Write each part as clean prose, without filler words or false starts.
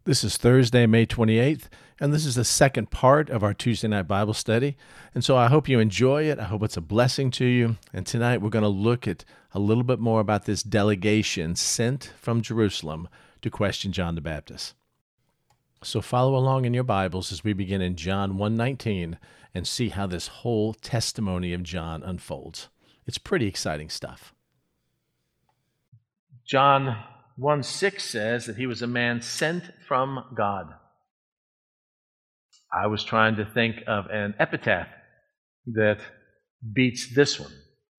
This is Thursday, May 28th, and this is the second part of our Tuesday night Bible study. And so I hope you enjoy it. I hope it's a blessing to you. And tonight we're going to look at a little bit more about this delegation sent from Jerusalem to question John the Baptist. So follow along in your Bibles as we begin in John 1:19 and see how this whole testimony of John unfolds. It's pretty exciting stuff. John 1:6 says that he was a man sent from God. I was trying to think of an epitaph that beats this one.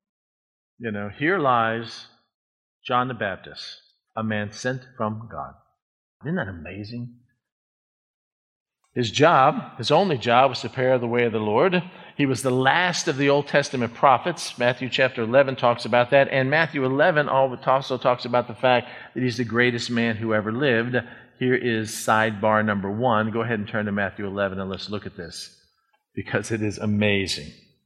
Here lies John the Baptist, a man sent from God. Isn't that amazing? His job, his only job, was to prepare the way of the Lord. He was the last of the Old Testament prophets. Matthew chapter 11 talks about that. And Matthew 11 also talks about the fact that he's the greatest man who ever lived. Here is sidebar number 1. Go ahead and turn to Matthew 11 and let's look at this, because it is amazing.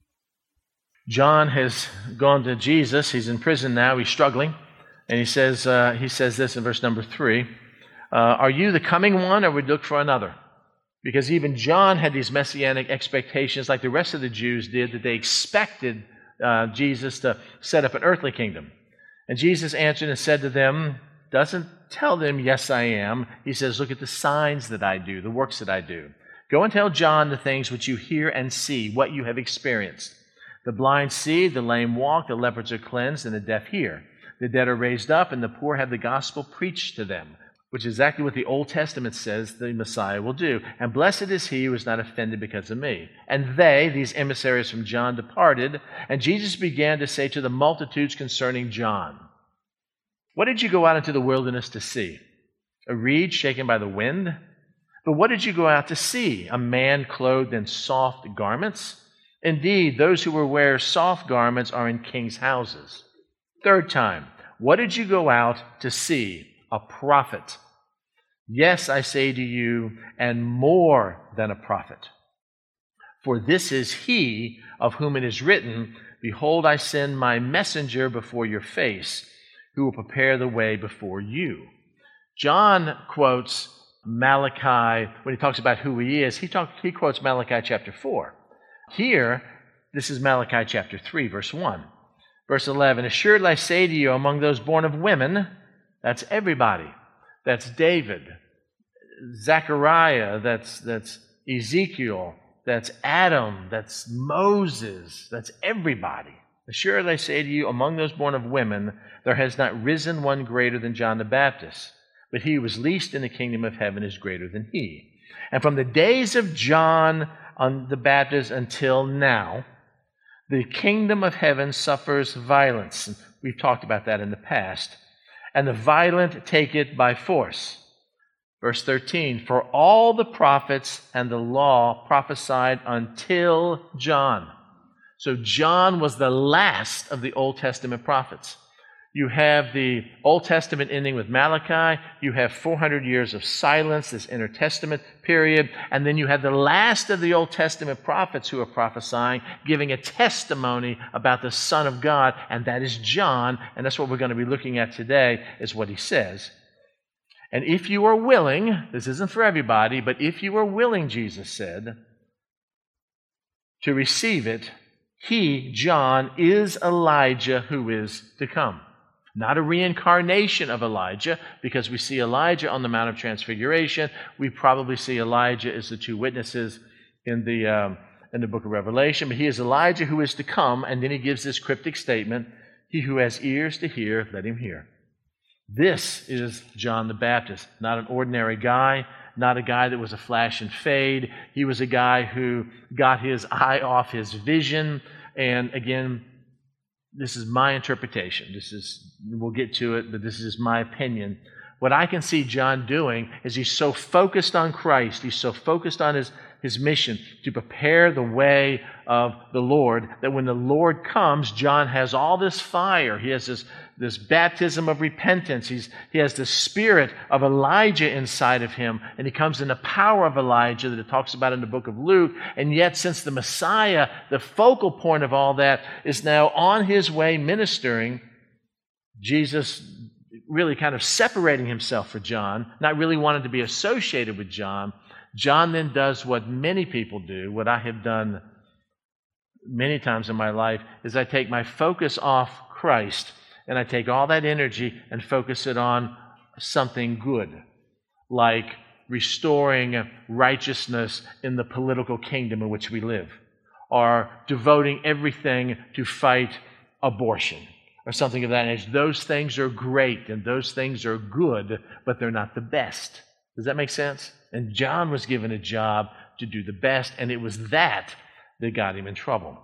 John has gone to Jesus. He's in prison now. He's struggling. And he says this in verse number 3. Are you the coming one, or would you look for another? Because even John had these messianic expectations like the rest of the Jews did, that they expected Jesus to set up an earthly kingdom. And Jesus answered and said to them, doesn't tell them, yes, I am. He says, look at the signs that I do, the works that I do. Go and tell John the things which you hear and see, what you have experienced. The blind see, the lame walk, the lepers are cleansed, and the deaf hear. The dead are raised up, and the poor have the gospel preached to them, which is exactly what the Old Testament says the Messiah will do. And blessed is he who is not offended because of me. And they, these emissaries from John, departed, and Jesus began to say to the multitudes concerning John, what did you go out into the wilderness to see? A reed shaken by the wind? But what did you go out to see? A man clothed in soft garments? Indeed, those who wear soft garments are in kings' houses. Third time, what did you go out to see? A prophet. Yes, I say to you, and more than a prophet. For this is he of whom it is written, behold, I send my messenger before your face, who will prepare the way before you. John quotes Malachi, when he talks about who he is, he quotes Malachi chapter 4. Here, this is Malachi chapter 3, verse 1. Verse 11, assuredly I say to you, among those born of women, that's everybody. That's David, Zechariah, that's Ezekiel, that's Adam, that's Moses, that's everybody. Assuredly I say to you, among those born of women, there has not risen one greater than John the Baptist, but he who was least in the kingdom of heaven is greater than he. And from the days of John the Baptist until now, the kingdom of heaven suffers violence. And we've talked about that in the past. And the violent take it by force. Verse 13, for all the prophets and the law prophesied until John. So John was the last of the Old Testament prophets. You have the Old Testament ending with Malachi. You have 400 years of silence, this intertestament period. And then you have the last of the Old Testament prophets who are prophesying, giving a testimony about the Son of God, and that is John. And that's what we're going to be looking at today, is what he says. And if you are willing, this isn't for everybody, but if you are willing, Jesus said, to receive it, he, John, is Elijah who is to come. Not a reincarnation of Elijah, because we see Elijah on the Mount of Transfiguration. We probably see Elijah as the two witnesses in the book of Revelation. But he is Elijah who is to come, and then he gives this cryptic statement, he who has ears to hear, let him hear. This is John the Baptist, not an ordinary guy, not a guy that was a flash and fade. He was a guy who got his eye off his vision. And again, this is my interpretation. We'll get to it, but this is my opinion. What I can see John doing is he's so focused on Christ, he's so focused on his mission to prepare the way of the Lord, that when the Lord comes, John has all this fire. He has this baptism of repentance. He has the spirit of Elijah inside of him, and he comes in the power of Elijah that it talks about in the book of Luke. And yet, since the Messiah, the focal point of all that, is now on his way ministering, Jesus really kind of separating himself from John, not really wanting to be associated with John, John then does what many people do, what I have done many times in my life, is I take my focus off Christ and I take all that energy and focus it on something good, like restoring righteousness in the political kingdom in which we live, or devoting everything to fight abortion, or something of that nature. Those things are great and those things are good, but they're not the best. Does that make sense? And John was given a job to do the best, and it was that got him in trouble.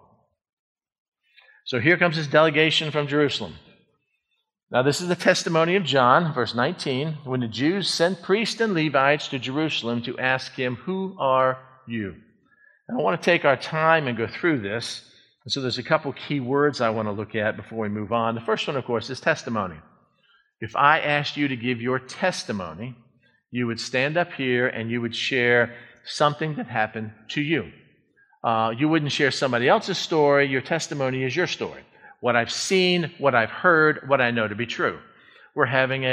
So here comes his delegation from Jerusalem. Now this is the testimony of John, verse 19. When the Jews sent priests and Levites to Jerusalem to ask him, "Who are you?" And I want to take our time and go through this. And so there's a couple key words I want to look at before we move on. The first one, of course, is testimony. If I asked you to give your testimony, you would stand up here and you would share something that happened to you. You wouldn't share somebody else's story. Your testimony is your story. What I've seen, what I've heard, what I know to be true. We're having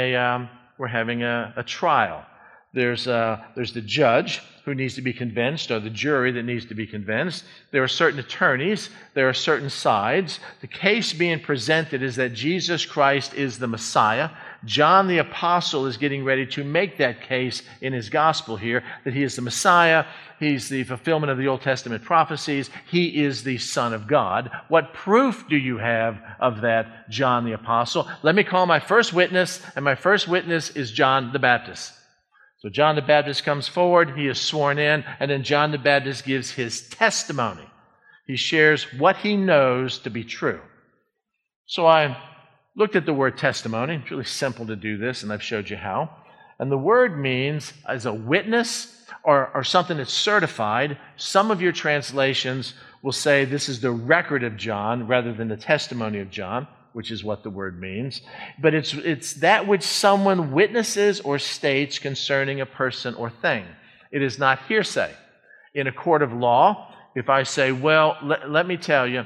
a trial. There's the judge who needs to be convinced, or the jury that needs to be convinced. There are certain attorneys. There are certain sides. The case being presented is that Jesus Christ is the Messiah. John the Apostle is getting ready to make that case in his gospel here, that he is the Messiah. He's the fulfillment of the Old Testament prophecies. He is the Son of God. What proof do you have of that, John the Apostle? Let me call my first witness, and my first witness is John the Baptist. So John the Baptist comes forward, he is sworn in, and then John the Baptist gives his testimony. He shares what he knows to be true. So I looked at the word testimony. It's really simple to do this, and I've showed you how. And the word means as a witness or something that's certified. Some of your translations will say this is the record of John rather than the testimony of John, which is what the word means. But it's that which someone witnesses or states concerning a person or thing. It is not hearsay. In a court of law, if I say, well, let me tell you,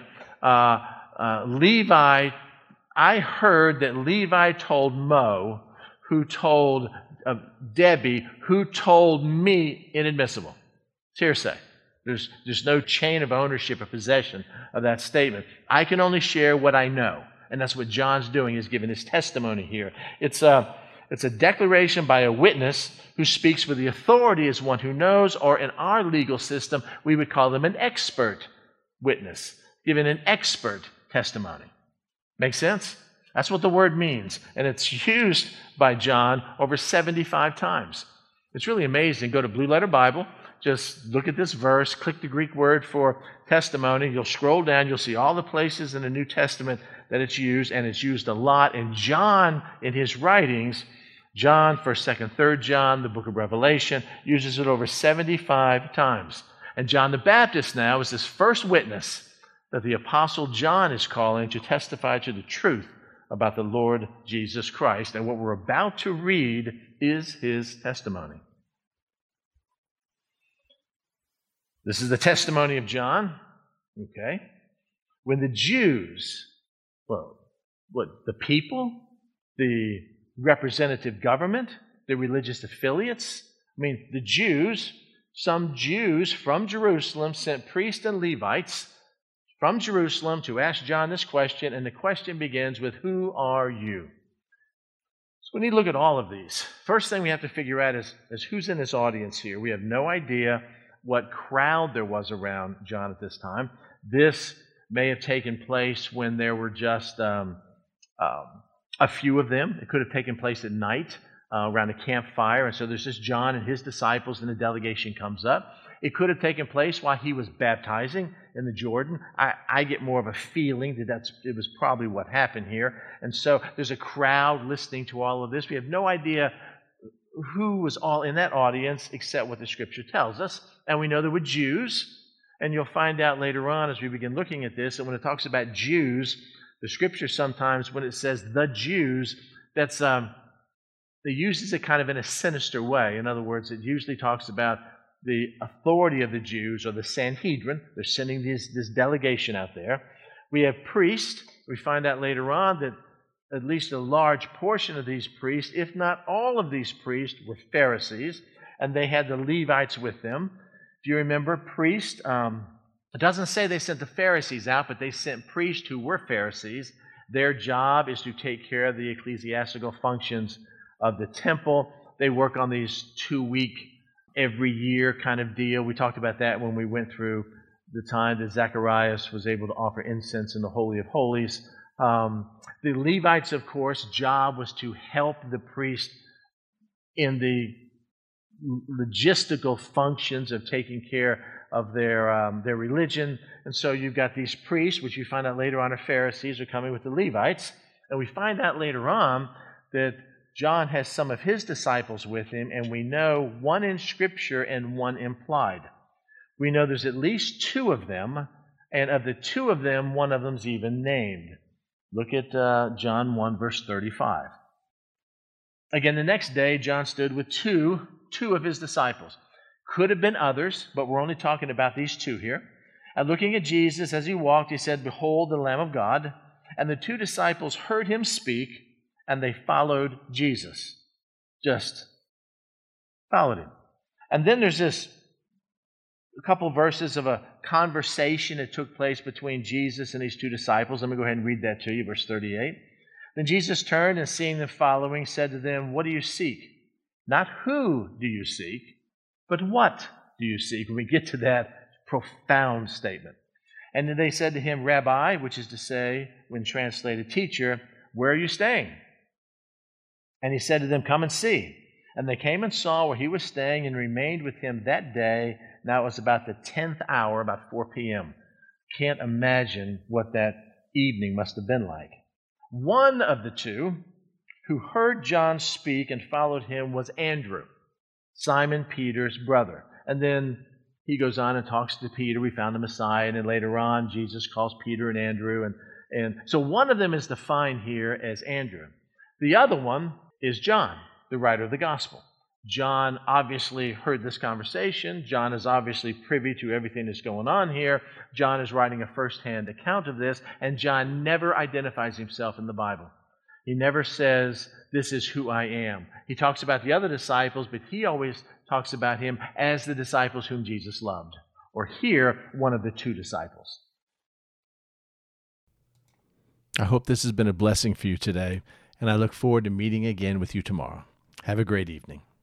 Levi, I heard that Levi told Mo, who told Debbie, who told me, inadmissible. It's hearsay. There's no chain of ownership or possession of that statement. I can only share what I know. And that's what John's doing, is giving his testimony here. It's a declaration by a witness who speaks with the authority as one who knows, or in our legal system, we would call them an expert witness, giving an expert testimony. Make sense? That's what the word means. And it's used by John over 75 times. It's really amazing. Go to Blue Letter Bible. Just look at this verse. Click the Greek word for testimony. You'll scroll down. You'll see all the places in the New Testament that it's used, and it's used a lot. And John, in his writings, John, 1st, 2nd, 3rd John, the book of Revelation, uses it over 75 times. And John the Baptist now is this first witness that the Apostle John is calling to testify to the truth about the Lord Jesus Christ. And what we're about to read is his testimony. This is the testimony of John. Okay. When the Jews, the people, the representative government, the religious affiliates, the Jews, some Jews from Jerusalem sent priests and Levites from Jerusalem to ask John this question, and the question begins with, "Who are you?" So we need to look at all of these. First thing we have to figure out is who's in this audience here. We have no idea what crowd there was around John at this time. This may have taken place when there were just a few of them. It could have taken place at night around a campfire, and so there's just John and his disciples, and the delegation comes up. It could have taken place while he was baptizing in the Jordan. I get more of a feeling that it was probably what happened here. And so there's a crowd listening to all of this. We have no idea who was all in that audience except what the Scripture tells us. And we know there were Jews, and you'll find out later on as we begin looking at this, that when it talks about Jews, the Scripture sometimes, when it says the Jews, that's they uses it kind of in a sinister way. In other words, it usually talks about the authority of the Jews, or the Sanhedrin. They're sending this delegation out there. We have priests. We find out later on at least a large portion of these priests, if not all of these priests, were Pharisees, and they had the Levites with them. Do you remember priests? It doesn't say they sent the Pharisees out, but they sent priests who were Pharisees. Their job is to take care of the ecclesiastical functions of the temple. They work on these 2-week, every year kind of deal. We talked about that when we went through the time that Zacharias was able to offer incense in the Holy of Holies. The Levites, of course, job was to help the priest in the logistical functions of taking care of their religion. And so you've got these priests, which you find out later on are Pharisees, are coming with the Levites. And we find out later on that John has some of his disciples with him, and we know one in Scripture and one implied. We know there's at least 2 of them, and of the 2 of them, one of them's even named. Look at John 1, verse 35. Again, the next day, John stood with two of his disciples. Could have been others, but we're only talking about these 2 here. And looking at Jesus as he walked, he said, "Behold the Lamb of God." And the 2 disciples heard him speak, and they followed Jesus. Just followed him. And then there's a couple verses of a conversation that took place between Jesus and these 2 disciples. Let me go ahead and read that to you, verse 38. Then Jesus turned and seeing them following, said to them, "What do you seek? Not who do you seek, but what do you seek?" When we get to that profound statement. And then they said to him, "Rabbi," which is to say, when translated, "Teacher, where are you staying?" And he said to them, "Come and see." And they came and saw where he was staying and remained with him that day. Now it was about the 10th hour, about 4 p.m. Can't imagine what that evening must have been like. One of the 2 who heard John speak and followed him was Andrew, Simon Peter's brother. And then he goes on and talks to Peter. We found the Messiah. And then later on, Jesus calls Peter and Andrew. And so one of them is defined here as Andrew. The other one is John, the writer of the gospel. John obviously heard this conversation. John is obviously privy to everything that's going on here. John is writing a first-hand account of this, and John never identifies himself in the Bible. He never says, "This is who I am." He talks about the other disciples, but he always talks about him as the disciples whom Jesus loved, or here, one of the 2 disciples. I hope this has been a blessing for you today, and I look forward to meeting again with you tomorrow. Have a great evening.